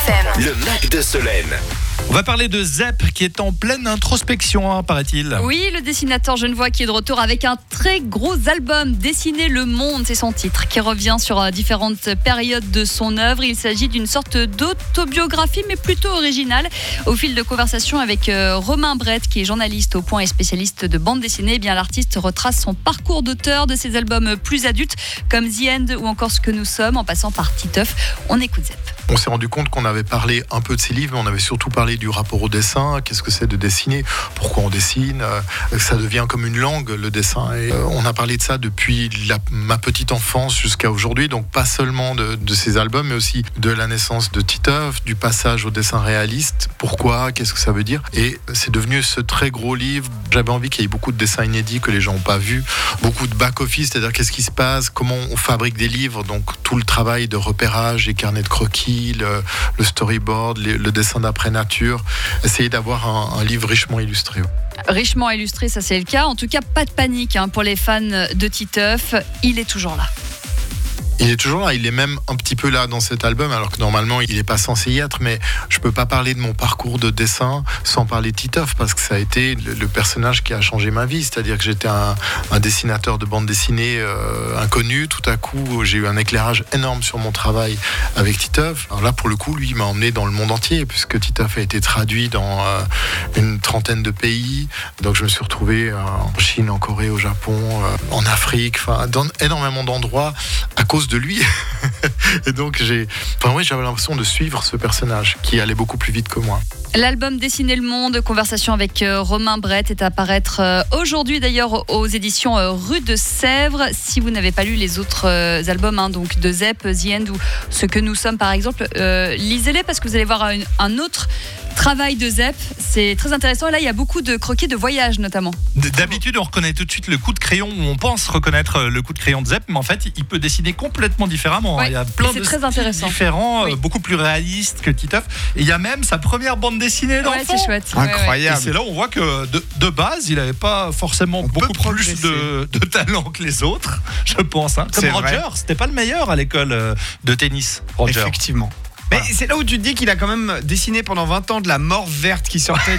FM. Le Mac de Solène. On va parler de Zep qui est en pleine introspection, paraît-il. Oui, le dessinateur genevois qui est de retour avec un très gros album, Dessiner le monde, c'est son titre, qui revient sur différentes périodes de son œuvre. Il s'agit d'une sorte d'autobiographie, mais plutôt originale. Au fil de conversations avec Romain Brett, qui est journaliste au Point et spécialiste de bande dessinée, eh bien l'artiste retrace son parcours d'auteur de ses albums plus adultes, comme The End ou encore Ce que nous sommes, en passant par Titeuf. On écoute Zep. On s'est rendu compte qu'on avait parlé un peu de ses livres, mais on avait surtout parlé du rapport au dessin. Qu'est-ce que c'est de dessiner ? Pourquoi on dessine ? Ça devient comme une langue, le dessin. Et on a parlé de ça depuis ma petite enfance jusqu'à aujourd'hui. Donc pas seulement de ses albums, mais aussi de la naissance de Titeuf, du passage au dessin réaliste. Pourquoi ? Qu'est-ce que ça veut dire ? Et c'est devenu ce très gros livre. J'avais envie qu'il y ait beaucoup de dessins inédits que les gens n'ont pas vus. Beaucoup de back-office, c'est-à-dire qu'est-ce qui se passe ? Comment on fabrique des livres ? Donc tout le travail de repérage, les carnets de croquis, le storyboard, le dessin d'après nature, essayer d'avoir un livre richement illustré. Richement illustré, ça c'est le cas. En tout cas, pas de panique pour les fans de Titeuf. Il est toujours là. Il est toujours là, il est même un petit peu là dans cet album, alors que normalement il n'est pas censé y être, mais je peux pas parler de mon parcours de dessin sans parler de Titeuf, parce que ça a été le personnage qui a changé ma vie, c'est-à-dire que j'étais un dessinateur de bande dessinée inconnu, tout à coup j'ai eu un éclairage énorme sur mon travail avec Titeuf. Alors là pour le coup, lui il m'a emmené dans le monde entier, puisque Titeuf a été traduit dans une trentaine de pays, donc je me suis retrouvé en Chine, en Corée, au Japon, en Afrique, dans énormément d'endroits à cause de lui. Et donc j'avais l'impression de suivre ce personnage qui allait beaucoup plus vite que moi. L'album Dessiner le monde, conversation avec Romain Brett, est à paraître aujourd'hui d'ailleurs aux éditions Rue de Sèvres. Si vous n'avez pas lu les autres albums, donc de Zep, The End ou Ce que nous sommes par exemple, lisez-les parce que vous allez voir un autre travail de Zep. C'est très intéressant. Et là, il y a beaucoup de croquis de voyage notamment. D'habitude, on reconnaît tout de suite le coup de crayon, où on pense reconnaître le coup de crayon de Zep, mais en fait, il peut dessiner complètement différemment. Ouais, il y a plein de styles différents, oui. Beaucoup plus réalistes que Titeuf. Et il y a même sa première bande dessinée d'enfant. Ouais, c'est chouette. Incroyable. Et c'est là où on voit que de base, il n'avait pas forcément beaucoup plus de talent que les autres, je pense. Comme c'est Roger, vrai. c'était pas le meilleur à l'école de tennis, Roger. Effectivement. Mais c'est là où tu te dis qu'il a quand même dessiné pendant 20 ans de la mort verte qui sortait